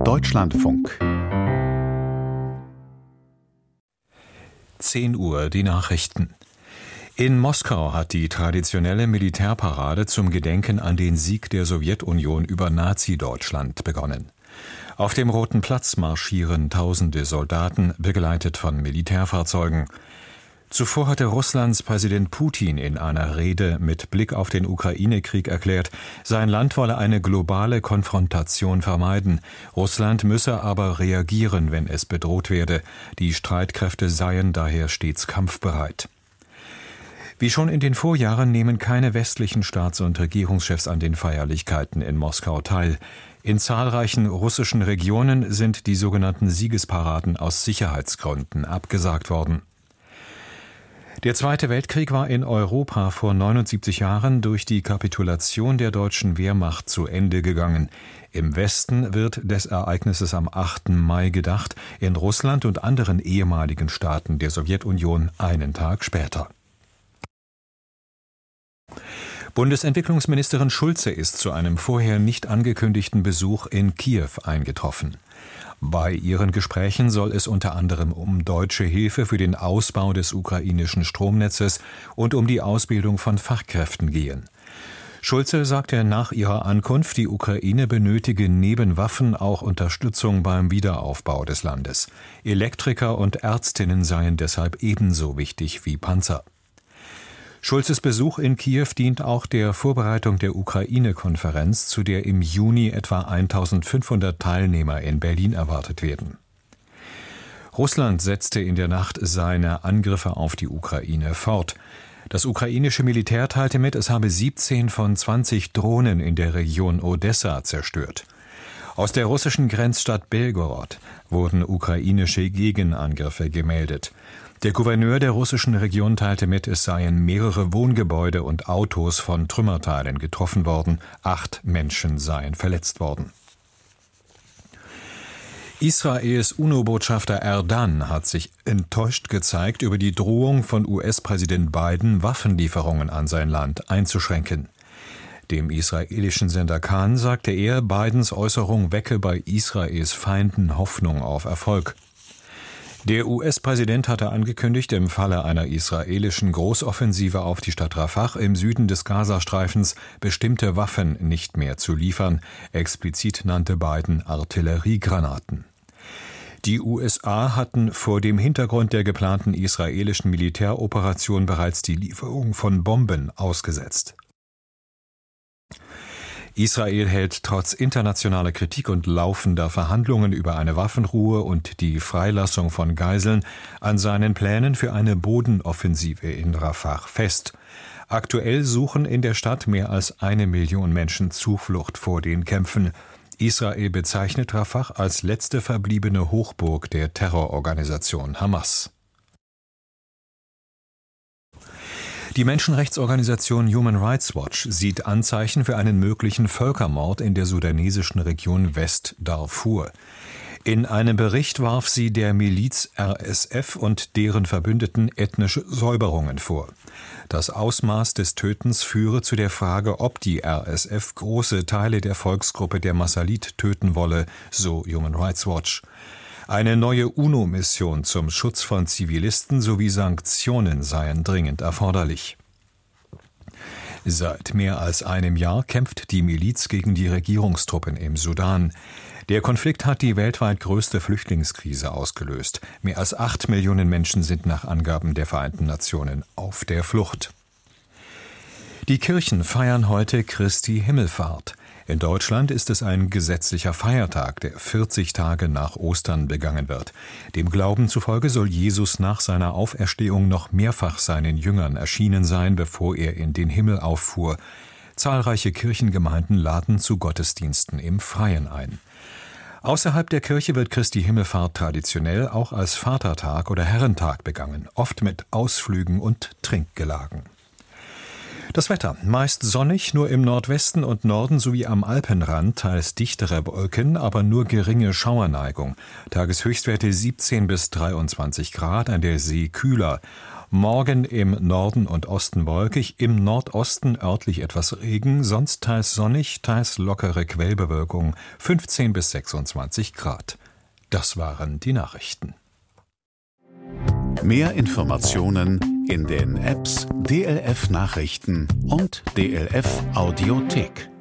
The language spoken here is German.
Deutschlandfunk 10 Uhr, die Nachrichten. In Moskau hat die traditionelle Militärparade zum Gedenken an den Sieg der Sowjetunion über Nazi-Deutschland begonnen. Auf dem Roten Platz marschieren tausende Soldaten, begleitet von Militärfahrzeugen. Zuvor hatte Russlands Präsident Putin in einer Rede mit Blick auf den Ukraine-Krieg erklärt, sein Land wolle eine globale Konfrontation vermeiden. Russland müsse aber reagieren, wenn es bedroht werde. Die Streitkräfte seien daher stets kampfbereit. Wie schon in den Vorjahren nehmen keine westlichen Staats- und Regierungschefs an den Feierlichkeiten in Moskau teil. In zahlreichen russischen Regionen sind die sogenannten Siegesparaden aus Sicherheitsgründen abgesagt worden. Der Zweite Weltkrieg war in Europa vor 79 Jahren durch die Kapitulation der deutschen Wehrmacht zu Ende gegangen. Im Westen wird des Ereignisses am 8. Mai gedacht, in Russland und anderen ehemaligen Staaten der Sowjetunion einen Tag später. Bundesentwicklungsministerin Schulze ist zu einem vorher nicht angekündigten Besuch in Kiew eingetroffen. Bei ihren Gesprächen soll es unter anderem um deutsche Hilfe für den Ausbau des ukrainischen Stromnetzes und um die Ausbildung von Fachkräften gehen. Schulze sagte nach ihrer Ankunft, die Ukraine benötige neben Waffen auch Unterstützung beim Wiederaufbau des Landes. Elektriker und Ärztinnen seien deshalb ebenso wichtig wie Panzer. Schulzes Besuch in Kiew dient auch der Vorbereitung der Ukraine-Konferenz, zu der im Juni etwa 1500 Teilnehmer in Berlin erwartet werden. Russland setzte in der Nacht seine Angriffe auf die Ukraine fort. Das ukrainische Militär teilte mit, es habe 17 von 20 Drohnen in der Region Odessa zerstört. Aus der russischen Grenzstadt Belgorod wurden ukrainische Gegenangriffe gemeldet. Der Gouverneur der russischen Region teilte mit, es seien mehrere Wohngebäude und Autos von Trümmerteilen getroffen worden, 8 Menschen seien verletzt worden. Israels UNO-Botschafter Erdan hat sich enttäuscht gezeigt über die Drohung von US-Präsident Biden, Waffenlieferungen an sein Land einzuschränken. Dem israelischen Sender Kan sagte er, Bidens Äußerung wecke bei Israels Feinden Hoffnung auf Erfolg. Der US-Präsident hatte angekündigt, im Falle einer israelischen Großoffensive auf die Stadt Rafah im Süden des Gazastreifens bestimmte Waffen nicht mehr zu liefern. Explizit nannte Biden Artilleriegranaten. Die USA hatten vor dem Hintergrund der geplanten israelischen Militäroperation bereits die Lieferung von Bomben ausgesetzt. Israel hält trotz internationaler Kritik und laufender Verhandlungen über eine Waffenruhe und die Freilassung von Geiseln an seinen Plänen für eine Bodenoffensive in Rafah fest. Aktuell suchen in der Stadt mehr als 1 Million Menschen Zuflucht vor den Kämpfen. Israel bezeichnet Rafah als letzte verbliebene Hochburg der Terrororganisation Hamas. Die Menschenrechtsorganisation Human Rights Watch sieht Anzeichen für einen möglichen Völkermord in der sudanesischen Region West-Darfur. In einem Bericht warf sie der Miliz RSF und deren Verbündeten ethnische Säuberungen vor. Das Ausmaß des Tötens führe zu der Frage, ob die RSF große Teile der Volksgruppe der Masalit töten wolle, so Human Rights Watch. Eine neue UNO-Mission zum Schutz von Zivilisten sowie Sanktionen seien dringend erforderlich. Seit mehr als einem Jahr kämpft die Miliz gegen die Regierungstruppen im Sudan. Der Konflikt hat die weltweit größte Flüchtlingskrise ausgelöst. Mehr als 8 Millionen Menschen sind nach Angaben der Vereinten Nationen auf der Flucht. Die Kirchen feiern heute Christi Himmelfahrt. In Deutschland ist es ein gesetzlicher Feiertag, der 40 Tage nach Ostern begangen wird. Dem Glauben zufolge soll Jesus nach seiner Auferstehung noch mehrfach seinen Jüngern erschienen sein, bevor er in den Himmel auffuhr. Zahlreiche Kirchengemeinden laden zu Gottesdiensten im Freien ein. Außerhalb der Kirche wird Christi Himmelfahrt traditionell auch als Vatertag oder Herrentag begangen, oft mit Ausflügen und Trinkgelagen. Das Wetter, meist sonnig, nur im Nordwesten und Norden sowie am Alpenrand teils dichtere Wolken, aber nur geringe Schauerneigung. Tageshöchstwerte 17 bis 23 Grad, an der See kühler. Morgen im Norden und Osten wolkig, im Nordosten örtlich etwas Regen, sonst teils sonnig, teils lockere Quellbewölkung, 15 bis 26 Grad. Das waren die Nachrichten. Mehr Informationen in den Apps DLF Nachrichten und DLF Audiothek.